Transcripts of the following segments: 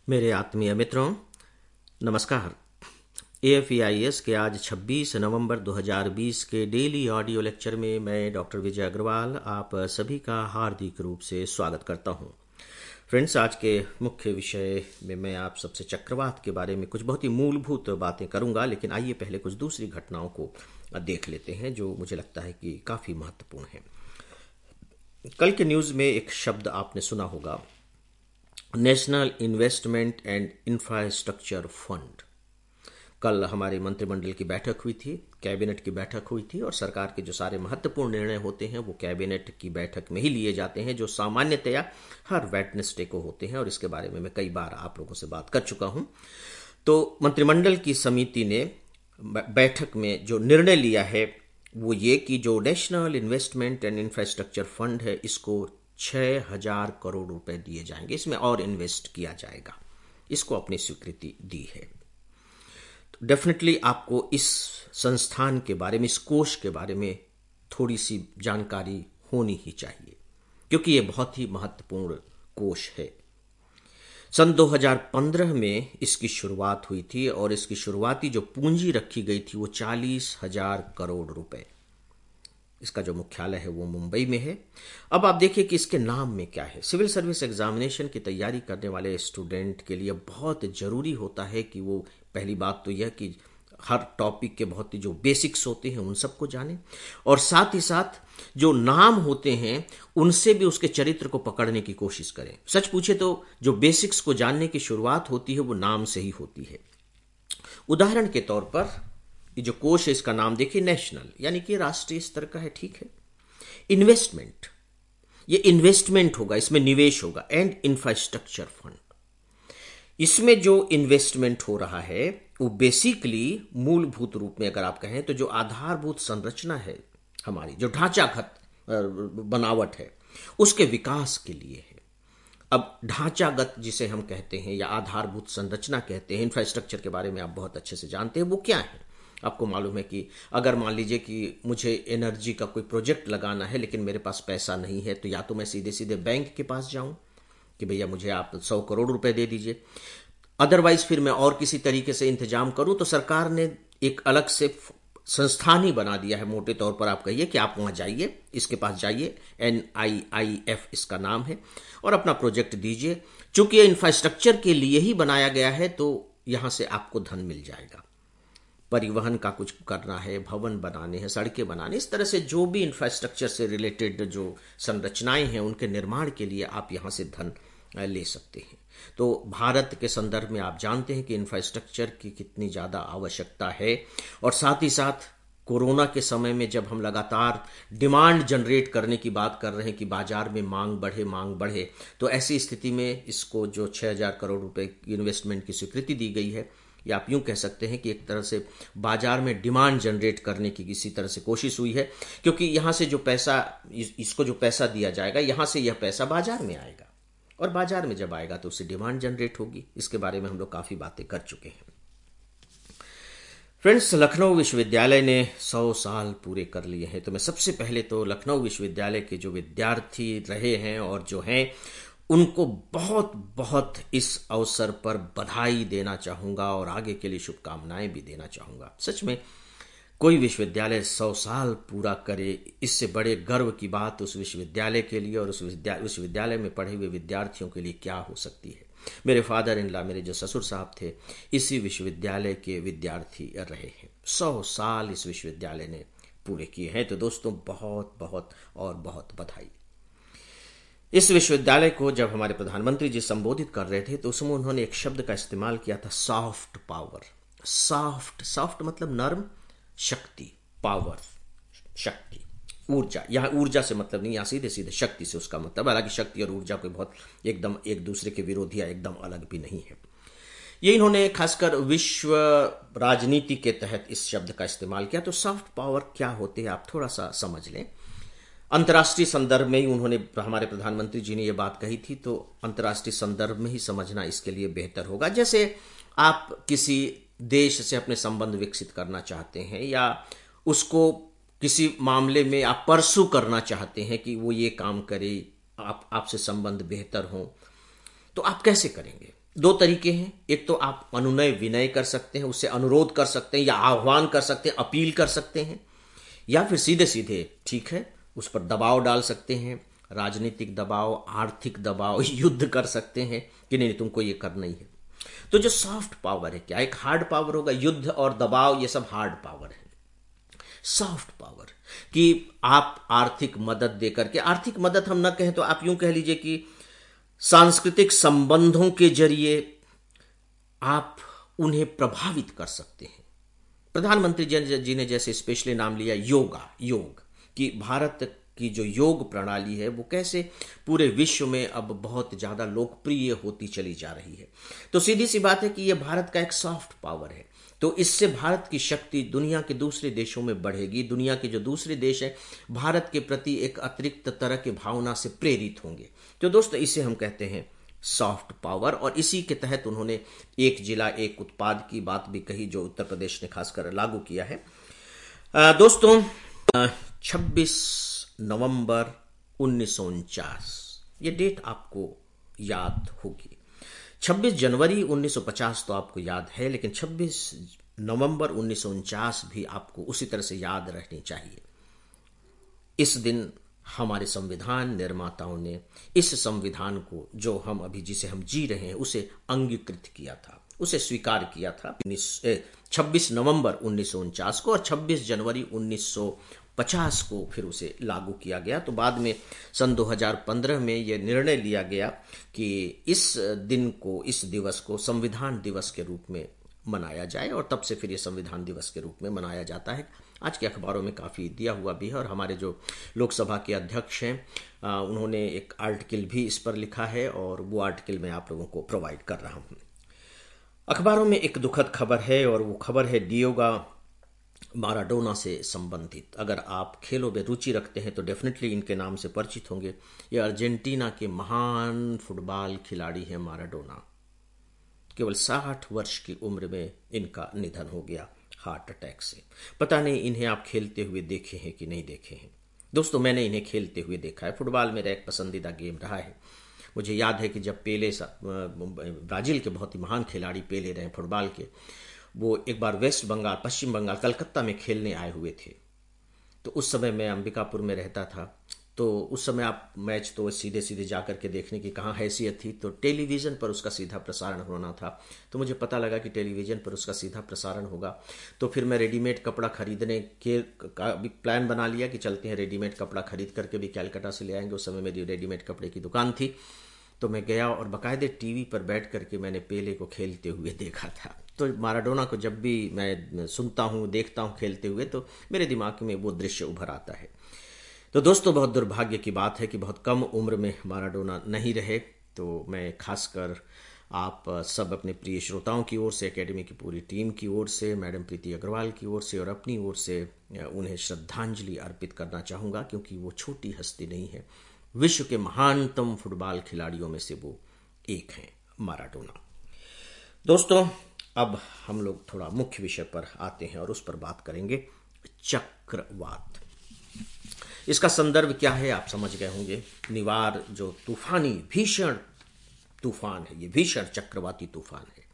मेरे आत्मीय मित्रों, नमस्कार। AFEIS के आज 26 नवंबर 2020 के डेली ऑडियो लेक्चर में मैं डॉक्टर विजय अग्रवाल आप सभी का हार्दिक रूप से स्वागत करता हूं। फ्रेंड्स, आज के मुख्य विषय में मैं आप सबसे चक्रवात के बारे में कुछ बहुत ही मूलभूत बातें करूंगा, लेकिन आइए पहले कुछ दूसरी घटनाओं को देख लेते हैं जो मुझे लगता है कि काफ़ी महत्वपूर्ण है। कल के न्यूज़ में एक शब्द आपने सुना होगा, national investment and infrastructure fund. कल हमारे मंत्रिमंडल की बैठक हुई थी, कैबिनेट की बैठक हुई थी, और सरकार के जो सारे महत्वपूर्ण निर्णय होते हैं वो कैबिनेट की बैठक में ही लिए जाते हैं, जो सामान्यतया हर वेडनेसडे को होते हैं, और इसके बारे में मैं कई बार आप लोगों से बात कर चुका हूं। तो मंत्रिमंडल की समिति ने बैठक में जो निर्णय लिया है वो ये कि जो national investment and infrastructure fund है, इसको 6,000 करोड़ रुपए दिए जाएंगे, इसमें और इन्वेस्ट किया जाएगा, इसको अपनी स्वीकृति दी है। तो डेफिनेटली आपको इस संस्थान के बारे में, इस कोष के बारे में थोड़ी सी जानकारी होनी ही चाहिए, क्योंकि ये बहुत ही महत्वपूर्ण कोष है। सन 2015 में इसकी शुरुआत हुई थी, और इसकी शुरुआती जो पूंजी रखी गई थी वो 40,000 करोड़ रुपए। इसका जो मुख्यालय है वो मुंबई में है। अब आप देखिए कि इसके नाम में क्या है। सिविल सर्विस एग्जामिनेशन की तैयारी करने वाले स्टूडेंट के लिए बहुत जरूरी होता है कि वो, पहली बात तो यह कि हर टॉपिक के बहुत ही जो बेसिक्स होते हैं उन सबको जाने, और साथ ही साथ जो नाम होते हैं उनसे भी उसके चरित्र को पकड़ने की कोशिश करें। सच पूछे तो जो बेसिक्स को जानने की शुरुआत होती है वो नाम से ही होती है। उदाहरण के तौर पर ये जो कोष है, इसका नाम देखिए, नेशनल, यानी कि राष्ट्रीय स्तर का है, ठीक है। इन्वेस्टमेंट, ये इन्वेस्टमेंट होगा, इसमें निवेश होगा। एंड इंफ्रास्ट्रक्चर फंड, इसमें जो इन्वेस्टमेंट हो रहा है वो बेसिकली, मूलभूत रूप में अगर आप कहें तो जो आधारभूत संरचना है हमारी, जो ढांचागत बनावट है, उसके विकास के लिए है। अब ढांचागत जिसे हम कहते हैं या आधारभूत संरचना कहते हैं, इंफ्रास्ट्रक्चर के बारे में आप बहुत अच्छे से जानते हैं, वो क्या है। आपको मालूम है कि अगर मान लीजिए कि मुझे एनर्जी का कोई प्रोजेक्ट लगाना है लेकिन मेरे पास पैसा नहीं है, तो या तो मैं सीधे सीधे बैंक के पास जाऊं कि भैया मुझे आप 100 करोड़ रुपए दे दीजिए, अदरवाइज फिर मैं और किसी तरीके से इंतजाम करूं। तो सरकार ने एक अलग से संस्थान ही बना दिया है। मोटे तौर पर आप कहिए कि आप वहां जाइए, इसके पास जाइए, NIIF इसका नाम है, और अपना प्रोजेक्ट दीजिए। चूंकि ये इंफ्रास्ट्रक्चर के लिए ही बनाया गया है तो यहां से आपको धन मिल जाएगा। परिवहन का कुछ करना है, भवन बनाने हैं, सड़कें बनाने, इस तरह से जो भी इंफ्रास्ट्रक्चर से रिलेटेड जो संरचनाएं हैं उनके निर्माण के लिए आप यहां से धन ले सकते हैं। तो भारत के संदर्भ में आप जानते हैं कि इंफ्रास्ट्रक्चर की कितनी ज़्यादा आवश्यकता है, और साथ ही साथ कोरोना के समय में जब हम लगातार डिमांड जनरेट करने की बात कर रहे हैं कि बाजार में मांग बढ़े, तो ऐसी स्थिति में इसको जो 6,000 करोड़ रुपए की इन्वेस्टमेंट की स्वीकृति दी गई है, या आप यूं कह सकते हैं कि एक तरह से बाजार में डिमांड जनरेट करने की किसी तरह से कोशिश हुई है, क्योंकि यहां से जो पैसा, इसको जो पैसा दिया जाएगा, यहां से यह पैसा बाजार में आएगा, और बाजार में जब आएगा तो उससे डिमांड जनरेट होगी। इसके बारे में हम लोग काफी बातें कर चुके हैं। फ्रेंड्स, लखनऊ विश्वविद्यालय ने 100 साल पूरे कर लिए हैं। तो मैं सबसे पहले तो लखनऊ विश्वविद्यालय के जो विद्यार्थी रहे हैं और जो हैं उनको बहुत बहुत इस अवसर पर बधाई देना चाहूंगा, और आगे के लिए शुभकामनाएं भी देना चाहूंगा। सच में कोई विश्वविद्यालय 100 साल पूरा करे, इससे बड़े गर्व की बात उस विश्वविद्यालय के लिए और उस विश्वविद्यालय में पढ़े हुए विद्यार्थियों के लिए क्या हो सकती है। मेरे फादर इन लॉ, मेरे जो ससुर साहब थे, इसी विश्वविद्यालय के विद्यार्थी रहे हैं। 100 साल इस विश्वविद्यालय ने पूरे किए हैं। तो दोस्तों, बहुत बहुत और बहुत बधाई। इस विश्वविद्यालय को जब हमारे प्रधानमंत्री जी संबोधित कर रहे थे तो उसमें उन्होंने एक शब्द का इस्तेमाल किया था, सॉफ्ट पावर। सॉफ्ट मतलब नर्म, शक्ति, पावर शक्ति, ऊर्जा। यहां ऊर्जा से मतलब नहीं, यहां सीधे सीधे शक्ति से उसका मतलब। हालांकि शक्ति और ऊर्जा कोई बहुत एकदम एक दूसरे के विरोधी या एकदम अलग भी नहीं है। ये इन्होंने खासकर विश्व राजनीति के तहत इस शब्द का इस्तेमाल किया। तो सॉफ्ट पावर क्या होते हैं आप थोड़ा सा समझ लें। अंतर्राष्ट्रीय संदर्भ में ही उन्होंने, हमारे प्रधानमंत्री जी ने ये बात कही थी, तो अंतर्राष्ट्रीय संदर्भ में ही समझना इसके लिए बेहतर होगा। जैसे आप किसी देश से अपने संबंध विकसित करना चाहते हैं, या उसको किसी मामले में आप परसू करना चाहते हैं कि वो ये काम करे, आपसे संबंध बेहतर हो, तो आप कैसे करेंगे। दो तरीके हैं। एक तो आप अनुनय विनय कर सकते हैं, उससे अनुरोध कर सकते हैं या आह्वान कर सकते हैं, अपील कर सकते हैं, या फिर सीधे सीधे ठीक है उस पर दबाव डाल सकते हैं, राजनीतिक दबाव, आर्थिक दबाव, युद्ध कर सकते हैं कि नहीं तुमको ये करना ही है। तो जो सॉफ्ट पावर है, क्या एक हार्ड पावर होगा? युद्ध और दबाव ये सब हार्ड पावर है। सॉफ्ट पावर कि आप आर्थिक मदद देकर के, आर्थिक मदद हम ना कहें तो आप यूं कह लीजिए कि सांस्कृतिक संबंधों के जरिए आप उन्हें प्रभावित कर सकते हैं। प्रधानमंत्री जी ने जैसे स्पेशली नाम लिया योग कि भारत की जो योग प्रणाली है वो कैसे पूरे विश्व में अब बहुत ज्यादा लोकप्रिय होती चली जा रही है। तो सीधी सी बात है कि ये भारत का एक सॉफ्ट पावर है। तो इससे भारत की शक्ति दुनिया के दूसरे देशों में बढ़ेगी। दुनिया के जो दूसरे देश हैं भारत के प्रति एक अतिरिक्त तरह के भावना से प्रेरित होंगे। तो दोस्तों इसे हम कहते हैं सॉफ्ट पावर। और इसी के तहत उन्होंने एक जिला एक उत्पाद की बात भी कही जो उत्तर प्रदेश ने खासकर लागू किया है। दोस्तों 26 नवंबर 1949 ये डेट आपको याद होगी। 26 जनवरी 1950 तो आपको याद है, लेकिन 26 नवंबर 1949 भी आपको उसी तरह से याद रहनी चाहिए। इस दिन हमारे संविधान निर्माताओं ने इस संविधान को जो हम अभी जिसे हम जी रहे हैं उसे अंगीकृत किया था, उसे स्वीकार किया था 26 नवंबर 1949 को, और 26 जनवरी 1950 को फिर उसे लागू किया गया। तो बाद में सन 2015 में यह निर्णय लिया गया कि इस दिन को, इस दिवस को संविधान दिवस के रूप में मनाया जाए, और तब से फिर ये संविधान दिवस के रूप में मनाया जाता है। आज के अखबारों में काफ़ी दिया हुआ भी है, और हमारे जो लोकसभा के अध्यक्ष हैं उन्होंने एक आर्टिकल भी इस पर लिखा है, और वो आर्टिकल मैं आप लोगों को प्रोवाइड कर रहा हूँ। अखबारों में एक दुखद खबर है, और वो खबर है डिएगो माराडोना से संबंधित। अगर आप खेलों में रुचि रखते हैं तो डेफिनेटली इनके नाम से परिचित होंगे। ये अर्जेंटीना के महान फुटबॉल खिलाड़ी हैं माराडोना। केवल 60 वर्ष की उम्र में इनका निधन हो गया हार्ट अटैक से। पता नहीं इन्हें आप खेलते हुए देखे हैं कि नहीं देखे हैं। दोस्तों मैंने इन्हें खेलते हुए देखा है। फुटबॉल मेरा एक पसंदीदा गेम रहा है। मुझे याद है कि जब पेले, ब्राजील के बहुत ही महान खिलाड़ी पेले रहे फुटबॉल के, वो एक बार वेस्ट बंगाल, पश्चिम बंगाल, कलकत्ता में खेलने आए हुए थे। तो उस समय मैं अंबिकापुर में रहता था। तो उस समय आप मैच तो सीधे सीधे जाकर के देखने की कहाँ हैसियत थी, तो टेलीविज़न पर उसका सीधा प्रसारण होना था। तो मुझे पता लगा कि टेलीविज़न पर उसका सीधा प्रसारण होगा। तो फिर मैं रेडीमेड कपड़ा खरीदने के का भी प्लान बना लिया कि चलते हैं रेडीमेड कपड़ा खरीद करके भी कैलकाटा से ले आएंगे। उस समय मेरी रेडीमेड कपड़े की दुकान थी। तो मैं गया और बाकायदे टीवी पर बैठ करके मैंने पेले को खेलते हुए देखा था। तो माराडोना को जब भी मैं सुनता हूँ, देखता हूँ खेलते हुए, तो मेरे दिमाग में वो दृश्य उभर आता है। तो दोस्तों बहुत दुर्भाग्य की बात है कि बहुत कम उम्र में माराडोना नहीं रहे। तो मैं खासकर आप सब अपने प्रिय श्रोताओं की ओर से, एकेडमी की पूरी टीम की ओर से, मैडम प्रीति अग्रवाल की ओर से और अपनी ओर से उन्हें श्रद्धांजलि अर्पित करना चाहूँगा, क्योंकि वो छोटी हस्ती नहीं है। विश्व के महानतम फुटबॉल खिलाड़ियों में से वो एक हैं, माराडोना। दोस्तों अब हम लोग थोड़ा मुख्य विषय पर आते हैं और उस पर बात करेंगे, चक्रवात। इसका संदर्भ क्या है आप समझ गए होंगे। निवार जो तूफानी भीषण तूफान है, ये भीषण चक्रवाती तूफान है।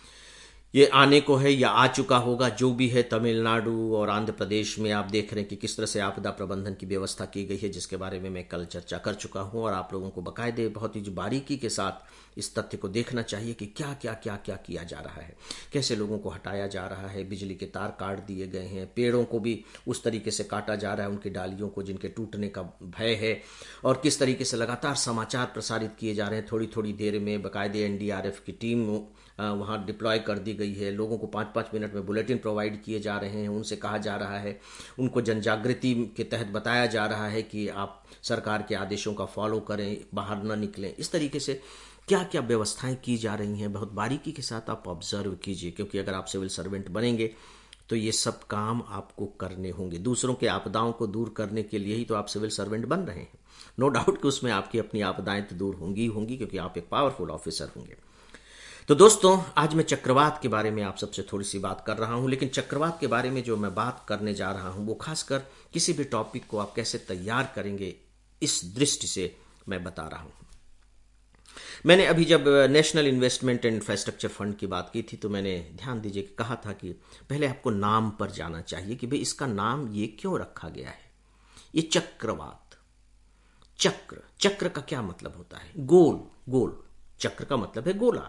ये आने को है या आ चुका होगा, जो भी है। तमिलनाडु और आंध्र प्रदेश में आप देख रहे हैं कि किस तरह से आपदा प्रबंधन की व्यवस्था की गई है, जिसके बारे में मैं कल चर्चा कर चुका हूं। और आप लोगों को बाकायदे बहुत ही बारीकी के साथ इस तथ्य को देखना चाहिए कि क्या क्या क्या क्या किया जा रहा है, कैसे लोगों को हटाया जा रहा है। बिजली के तार काट दिए गए हैं, पेड़ों को भी उस तरीके से काटा जा रहा है, उनकी डालियों को जिनके टूटने का भय है। और किस तरीके से लगातार समाचार प्रसारित किए जा रहे हैं। थोड़ी थोड़ी देर में बाकायदे एनडीआरएफ की टीम वहाँ डिप्लॉय कर दी गई है। लोगों को 5-5 मिनट में बुलेटिन प्रोवाइड किए जा रहे हैं। उनसे कहा जा रहा है, उनको जनजागृति के तहत बताया जा रहा है कि आप सरकार के आदेशों का फॉलो करें, बाहर न निकलें। इस तरीके से क्या क्या व्यवस्थाएं की जा रही हैं, बहुत बारीकी के साथ आप ऑब्जर्व कीजिए, क्योंकि अगर आप सिविल सर्वेंट बनेंगे तो ये सब काम आपको करने होंगे। दूसरों के आपदाओं को दूर करने के लिए ही तो आप सिविल सर्वेंट बन रहे हैं। नो डाउट कि उसमें आपकी अपनी आपदाएं तो दूर होंगी होंगी, क्योंकि आप एक पावरफुल ऑफिसर होंगे। तो दोस्तों आज मैं चक्रवात के बारे में आप सबसे थोड़ी सी बात कर रहा हूं, लेकिन चक्रवात के बारे में जो मैं बात करने जा रहा हूं वो खासकर किसी भी टॉपिक को आप कैसे तैयार करेंगे इस दृष्टि से मैं बता रहा हूं। मैंने अभी जब national investment and infrastructure fund की बात की थी तो मैंने ध्यान दीजिए कि कहा था कि पहले आपको नाम पर जाना चाहिए कि भाई इसका नाम ये क्यों रखा गया है। ये चक्रवात, चक्र, चक्र का क्या मतलब होता है? गोल, गोल, चक्र का मतलब है गोला।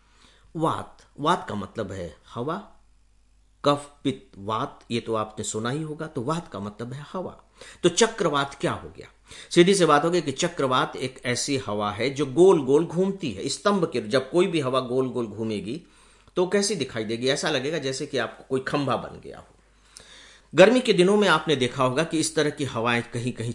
वात, वात का मतलब है हवा, कफ पित्त वात, ये तो आपने सुना ही होगा, तो वात का मतलब है हवा। तो चक्रवात क्या हो गया? सीधी सी बात हो गई कि चक्रवात एक ऐसी हवा है जो गोल गोल घूमती है स्तंभ के। जब कोई भी हवा गोल गोल घूमेगी तो कैसी दिखाई देगी? ऐसा लगेगा जैसे कि आपको कोई खंभा बन गया हो। गर्मी के दिनों में आपने देखा होगा कि इस तरह की हवाएं कहीं कहीं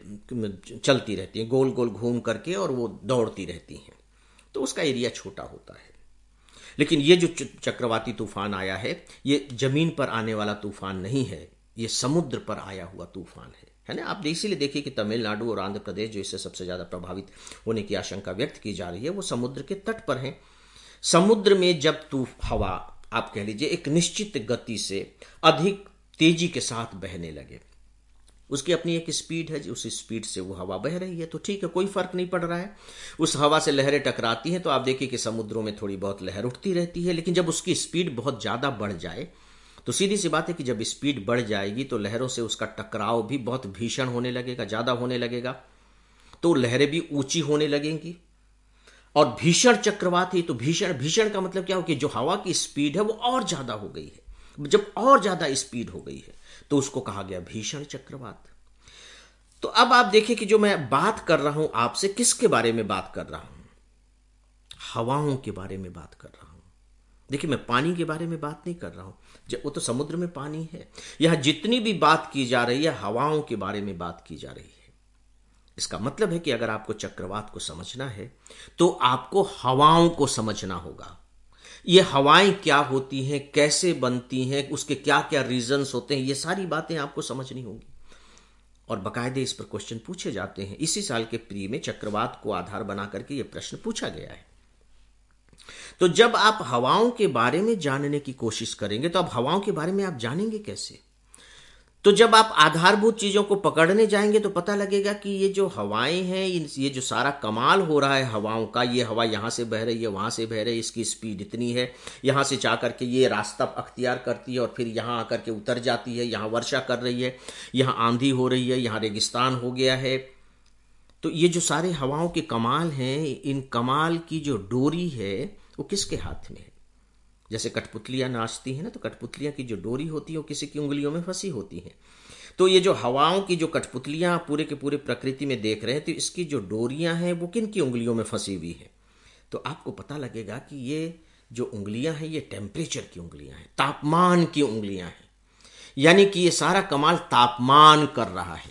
चलती रहती हैं, गोल गोल घूम करके, और वो दौड़ती रहती हैं, तो उसका एरिया छोटा होता है। लेकिन ये जो चक्रवाती तूफान आया है, ये जमीन पर आने वाला तूफान नहीं है, ये समुद्र पर आया हुआ तूफान है ना। आप इसीलिए देखिए कि तमिलनाडु और आंध्र प्रदेश जो इससे सबसे ज्यादा प्रभावित होने की आशंका व्यक्त की जा रही है, वो समुद्र के तट पर हैं। समुद्र में जब हवा, आप कह लीजिए, एक निश्चित गति से अधिक तेजी के साथ बहने लगे, उसकी अपनी एक स्पीड है, उस स्पीड से वो हवा बह रही है, तो ठीक है, कोई फर्क नहीं पड़ रहा है। उस हवा से लहरें टकराती हैं तो आप देखिए कि समुद्रों में थोड़ी बहुत लहर उठती रहती है। लेकिन जब उसकी स्पीड बहुत ज्यादा बढ़ जाए तो सीधी सी बात है कि जब स्पीड बढ़ जाएगी तो लहरों से उसका टकराव भी बहुत भीषण होने लगेगा, ज्यादा होने लगेगा, तो लहरें भी ऊंची होने लगेंगी। और भीषण चक्रवात है तो भीषण, भीषण का मतलब क्या हो कि जो हवा की स्पीड है वो और ज्यादा हो गई है। जब और ज्यादा स्पीड हो गई है तो उसको कहा गया भीषण चक्रवात। तो अब आप देखिए कि जो मैं बात कर रहा हूं आपसे, किसके बारे में बात कर रहा हूं? हवाओं के बारे में बात कर रहा हूं। देखिए, मैं पानी के बारे में बात नहीं कर रहा हूं, जब वो तो समुद्र में पानी है। यहां जितनी भी बात की जा रही है हवाओं के बारे में बात की जा रही है। इसका मतलब है कि अगर आपको चक्रवात को समझना है तो आपको हवाओं को समझना होगा। ये हवाएं क्या होती हैं, कैसे बनती हैं, उसके क्या क्या रीजंस होते हैं, ये सारी बातें आपको समझनी होंगी। और बकायदे इस पर क्वेश्चन पूछे जाते हैं। इसी साल के प्री में चक्रवात को आधार बना करके यह प्रश्न पूछा गया है। तो जब आप हवाओं के बारे में जानने की कोशिश करेंगे तो अब हवाओं के बारे में आप जानेंगे कैसे? तो जब आप आधारभूत चीजों को पकड़ने जाएंगे तो पता लगेगा कि ये जो हवाएं हैं, ये जो सारा कमाल हो रहा है हवाओं का, ये हवा यहां से बह रही है, वहां से बह रही है, इसकी स्पीड इतनी है, यहां से जा करके ये रास्ता अख्तियार करती है और फिर यहां आकर के उतर जाती है, यहां वर्षा कर रही है, यहां आंधी हो रही है, यहां रेगिस्तान हो गया है। तो ये जो सारे हवाओं के कमाल हैं, इन कमाल की जो डोरी है वो किसके हाथ में है? जैसे कठपुतलियां नाचती हैं ना, तो कठपुतलियां की जो डोरी होती है वो किसी की उंगलियों में फंसी होती है। तो ये जो हवाओं की जो कठपुतलियां पूरे के पूरे प्रकृति में देख रहे हैं, तो इसकी जो डोरियां हैं वो किन की उंगलियों में फंसी हुई है? तो आपको पता लगेगा कि ये जो उंगलियां हैं ये टेम्परेचर की उंगलियां हैं, तापमान की उंगलियां हैं। यानी कि ये सारा कमाल तापमान कर रहा है।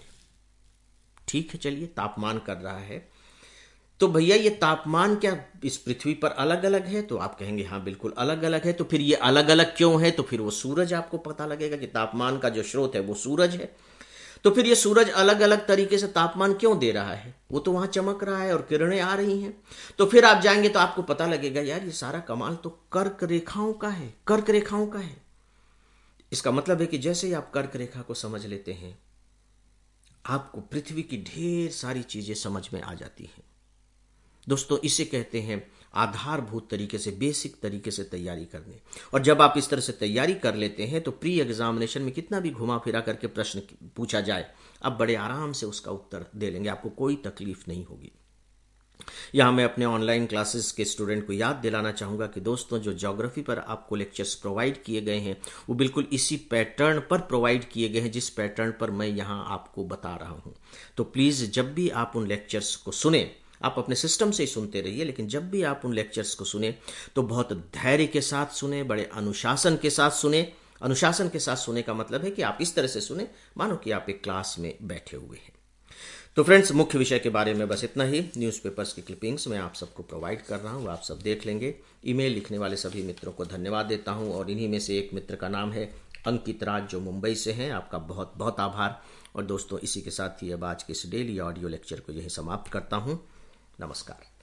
ठीक है, चलिए, तापमान कर रहा है। तो भैया ये तापमान क्या इस पृथ्वी पर अलग अलग है? तो आप कहेंगे हाँ बिल्कुल अलग अलग है। तो फिर ये अलग अलग क्यों है? तो फिर वो सूरज, आपको पता लगेगा कि तापमान का जो स्रोत है वो सूरज है। तो फिर ये सूरज अलग अलग तरीके से तापमान क्यों दे रहा है? वो तो वहां चमक रहा है और किरणें आ रही हैं। तो फिर आप जाएंगे तो आपको पता लगेगा यार ये सारा कमाल तो कर्क रेखाओं का है, कर्क रेखाओं का है। इसका मतलब है कि जैसे ही आप कर्क रेखा को समझ लेते हैं आपको पृथ्वी की ढेर सारी चीजें समझ में आ जाती हैं। दोस्तों, इसे कहते हैं आधारभूत तरीके से, बेसिक तरीके से तैयारी करने। और जब आप इस तरह से तैयारी कर लेते हैं तो प्री एग्जामिनेशन में कितना भी घुमा फिरा करके प्रश्न पूछा जाए, आप बड़े आराम से उसका उत्तर दे लेंगे, आपको कोई तकलीफ नहीं होगी। यहां मैं अपने ऑनलाइन क्लासेस के स्टूडेंट को याद दिलाना चाहूंगा कि दोस्तों, जो ज्योग्राफी पर आपको लेक्चर्स प्रोवाइड किए गए हैं वो बिल्कुल इसी पैटर्न पर प्रोवाइड किए गए हैं जिस पैटर्न पर मैं यहां आपको बता रहा हूं। तो प्लीज जब भी आप उन लेक्चर्स को सुने, आप अपने सिस्टम से ही सुनते रहिए, लेकिन जब भी आप उन लेक्चर्स को सुने तो बहुत धैर्य के साथ सुने, बड़े अनुशासन के साथ सुने। अनुशासन के साथ सुने का मतलब है कि आप इस तरह से सुने मानो कि आप एक क्लास में बैठे हुए हैं। तो फ्रेंड्स, मुख्य विषय के बारे में बस इतना ही। न्यूज़पेपर्स की क्लिपिंग्स मैं आप सबको प्रोवाइड कर रहा हूँ, आप सब देख लेंगे। ईमेल लिखने वाले सभी मित्रों को धन्यवाद देता हूँ और इन्हीं में से एक मित्र का नाम है अंकित राज, जो मुंबई से हैं। आपका बहुत बहुत आभार। और दोस्तों, इसी के साथ ही अब आज के इस डेली ऑडियो लेक्चर को यहीं समाप्त करता हूँ। नमस्कार।